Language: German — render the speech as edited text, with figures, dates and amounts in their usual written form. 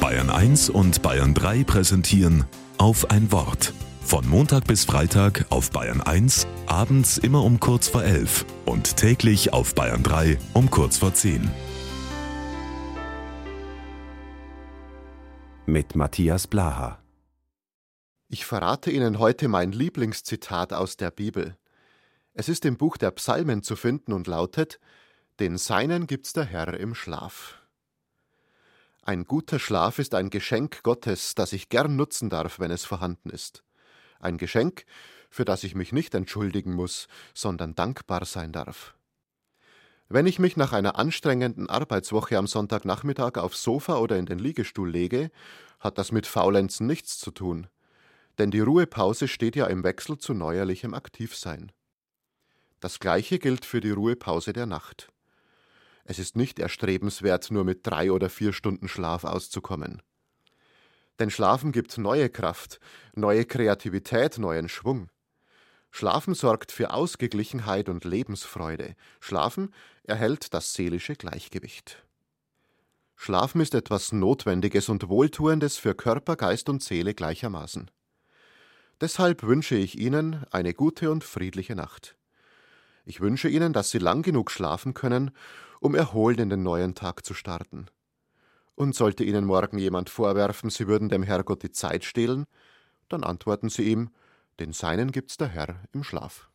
Bayern 1 und Bayern 3 präsentieren Auf ein Wort. Von Montag bis Freitag auf Bayern 1, abends immer um kurz vor 11 und täglich auf Bayern 3 um kurz vor 10. Mit Matthias Blaha. Ich verrate Ihnen heute mein Lieblingszitat aus der Bibel. Es ist im Buch der Psalmen zu finden und lautet: Den Seinen gibt's der Herr im Schlaf. Ein guter Schlaf ist ein Geschenk Gottes, das ich gern nutzen darf, wenn es vorhanden ist. Ein Geschenk, für das ich mich nicht entschuldigen muss, sondern dankbar sein darf. Wenn ich mich nach einer anstrengenden Arbeitswoche am Sonntagnachmittag aufs Sofa oder in den Liegestuhl lege, hat das mit Faulenzen nichts zu tun. Denn die Ruhepause steht ja im Wechsel zu neuerlichem Aktivsein. Das Gleiche gilt für die Ruhepause der Nacht. Es ist nicht erstrebenswert, nur mit 3 oder 4 Stunden Schlaf auszukommen. Denn Schlafen gibt neue Kraft, neue Kreativität, neuen Schwung. Schlafen sorgt für Ausgeglichenheit und Lebensfreude. Schlafen erhält das seelische Gleichgewicht. Schlafen ist etwas Notwendiges und Wohltuendes für Körper, Geist und Seele gleichermaßen. Deshalb wünsche ich Ihnen eine gute und friedliche Nacht. Ich wünsche Ihnen, dass Sie lang genug schlafen können, um erholt in den neuen Tag zu starten. Und sollte Ihnen morgen jemand vorwerfen, Sie würden dem Herrgott die Zeit stehlen, dann antworten Sie ihm: Den Seinen gibt's der Herr im Schlaf.